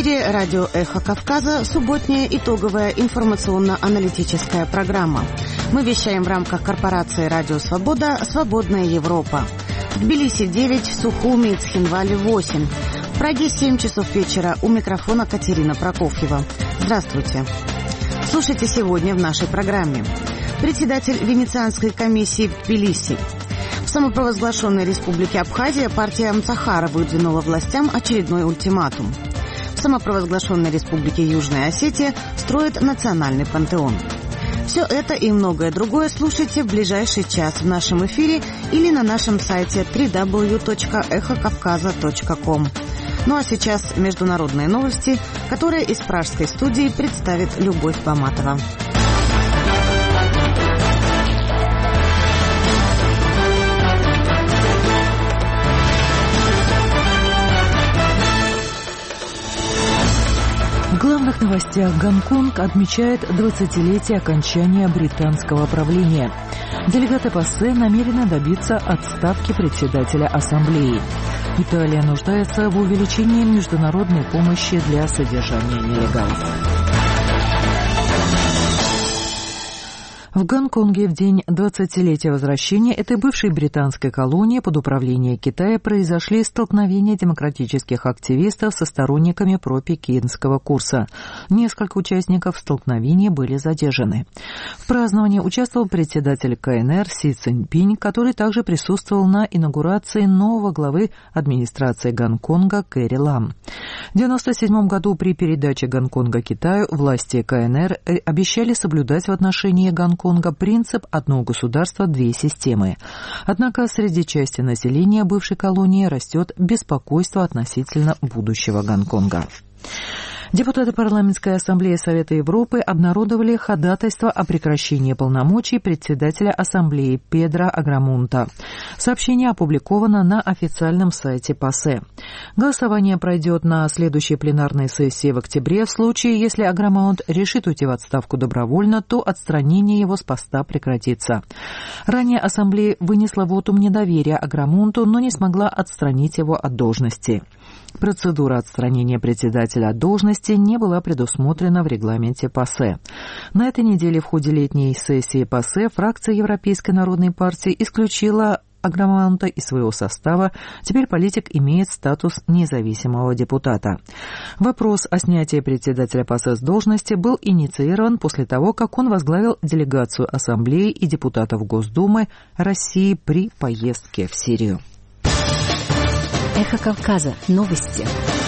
эфире радио «Эхо Кавказа» субботняя итоговая информационно-аналитическая программа. Мы вещаем в рамках корпорации «Радио Свобода» «Свободная Европа». В Тбилиси 9, в Сухуми и Цхинвале 8. В Праге 7 часов вечера. У микрофона Катерина Прокофьева. Здравствуйте. Слушайте сегодня в нашей программе. Председатель Венецианской комиссии в Тбилиси. В самопровозглашенной республике Абхазия партия Мцахара выдвинула властям очередной ультиматум. В самопровозглашенной республике Южная Осетия строят национальный пантеон. Все это и многое другое слушайте в ближайший час в нашем эфире или на нашем сайте www.эхокавказа.ком. Ну а сейчас международные новости, которые из пражской студии представит Любовь Баматова. В главных новостях Гонконг отмечает 20-летие окончания британского правления. Делегаты ПАСЕ намерены добиться отставки председателя Ассамблеи. Италия нуждается в увеличении международной помощи для содержания нелегалов. В Гонконге в день 20-летия возвращения этой бывшей британской колонии под управлением Китая произошли столкновения демократических активистов со сторонниками пропекинского курса. Несколько участников столкновения были задержаны. В праздновании участвовал председатель КНР Си Цзиньпинь, который также присутствовал на инаугурации нового главы администрации Гонконга Кэрри Лам. В 1997 году при передаче Гонконга Китаю власти КНР обещали соблюдать в отношении Гонконга принцип «одно государство, две системы». Однако среди части населения бывшей колонии растет беспокойство относительно будущего Гонконга. Депутаты Парламентской ассамблеи Совета Европы обнародовали ходатайство о прекращении полномочий председателя ассамблеи Педро Аграмунта. Сообщение опубликовано на официальном сайте ПАСЕ. Голосование пройдет на следующей пленарной сессии в октябре. В случае, если Аграмунт решит уйти в отставку добровольно, то отстранение его с поста прекратится. Ранее ассамблея вынесла вотум недоверия Аграмунту, но не смогла отстранить его от должности. Процедура отстранения председателя от должности не была предусмотрена в регламенте ПАСЕ. На этой неделе в ходе летней сессии ПАСЕ фракция Европейской народной партии исключила Аграмунта из своего состава. Теперь политик имеет статус независимого депутата. Вопрос о снятии председателя ПАСЕ с должности был инициирован после того, как он возглавил делегацию Ассамблеи и депутатов Госдумы России при поездке в Сирию. Эхо Кавказа. Новости.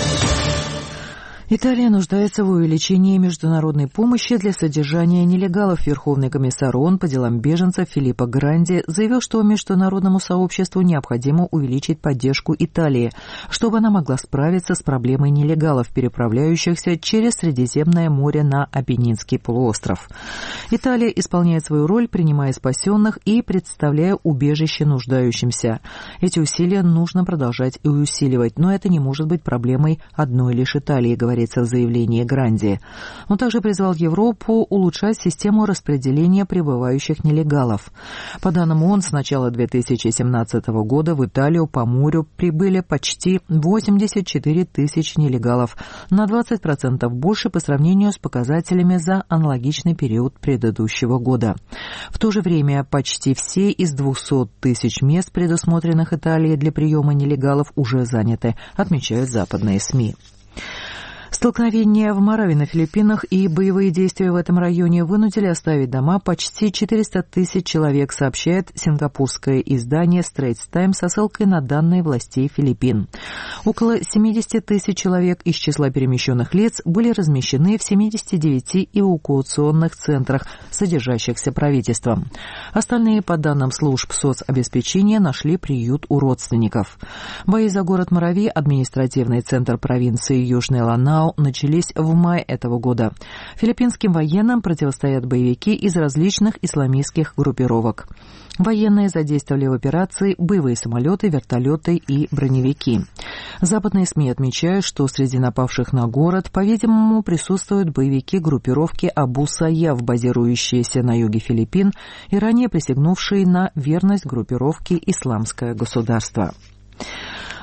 Италия нуждается в увеличении международной помощи для содержания нелегалов. Верховный комиссар ООН по делам беженцев Филиппо Гранди заявил, что международному сообществу необходимо увеличить поддержку Италии, чтобы она могла справиться с проблемой нелегалов, переправляющихся через Средиземное море на Апеннинский полуостров. Италия исполняет свою роль, принимая спасенных и предоставляя убежище нуждающимся. Эти усилия нужно продолжать и усиливать, но это не может быть проблемой одной лишь Италии, говорится в заявлении Гранди. Он также призвал Европу улучшать систему распределения прибывающих нелегалов. По данным ООН, с начала 2017 года в Италию по морю прибыли почти 84 тысячи нелегалов, на 20% больше по сравнению с показателями за аналогичный период предыдущего года. В то же время почти все из 200 тысяч мест, предусмотренных Италией для приема нелегалов, уже заняты, отмечают западные СМИ. Столкновения в Моравии на Филиппинах и боевые действия в этом районе вынудили оставить дома почти 400 тысяч человек, сообщает сингапурское издание Straits Times со ссылкой на данные властей Филиппин. Около 70 тысяч человек из числа перемещенных лиц были размещены в 79 эвакуационных центрах, содержащихся правительством. Остальные, по данным служб соцобеспечения, нашли приют у родственников. Бои за город Моравии, административный центр провинции Южный Ланау, начались в мае этого года. Филиппинским военным противостоят боевики из различных исламистских группировок. Военные задействовали в операции боевые самолеты, вертолеты и броневики. Западные СМИ отмечают, что среди напавших на город, по-видимому, присутствуют боевики группировки Абу-Саяф, базирующиеся на юге Филиппин и ранее присягнувшие на верность группировке «Исламское государство».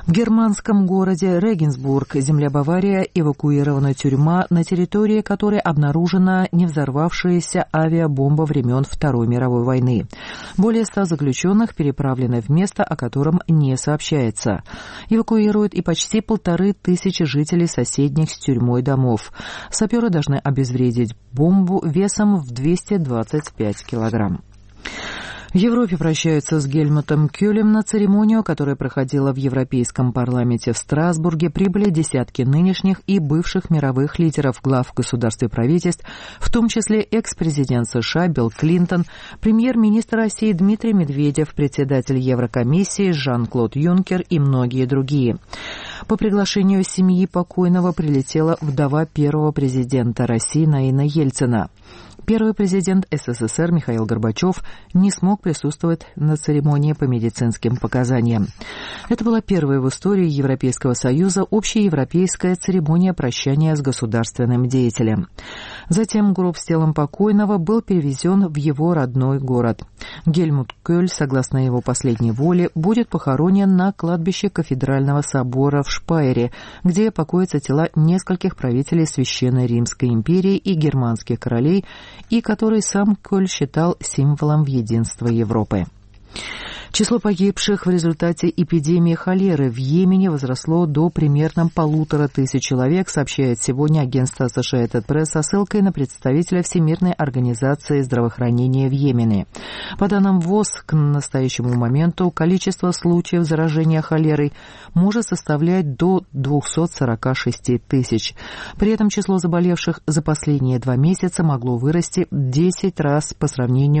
В германском городе Регенсбург, земля Бавария, эвакуирована тюрьма, на территории которой обнаружена невзорвавшаяся авиабомба времен Второй мировой войны. Более 100 заключенных переправлены в место, о котором не сообщается. Эвакуируют и почти 1500 жителей соседних с тюрьмой домов. Саперы должны обезвредить бомбу весом в 225 килограмм. В Европе прощаются с Гельмутом Кёлем. На церемонию, которая проходила в Европейском парламенте в Страсбурге, прибыли десятки нынешних и бывших мировых лидеров, глав государств и правительств, в том числе экс-президент США Билл Клинтон, премьер-министр России Дмитрий Медведев, председатель Еврокомиссии Жан-Клод Юнкер и многие другие. По приглашению семьи покойного прилетела вдова первого президента России Наина Ельцина. Первый президент СССР Михаил Горбачев не смог присутствовать на церемонии по медицинским показаниям. Это была первая в истории Европейского Союза общеевропейская церемония прощания с государственным деятелем. Затем гроб с телом покойного был перевезен в его родной город. Гельмут Кёль, согласно его последней воле, будет похоронен на кладбище Кафедрального собора в Шпайере, где покоятся тела нескольких правителей Священной Римской империи и германских королей, и который сам Кёль считал символом единства Европы. Число погибших в результате эпидемии холеры в Йемене возросло до примерно 1500 человек, сообщает сегодня агентство Associated Press со ссылкой на представителя Всемирной организации здравоохранения в Йемене. По данным ВОЗ, к настоящему моменту количество случаев заражения холерой может составлять до 246 тысяч. При этом число заболевших за последние 2 месяца могло вырасти в 10 раз по сравнению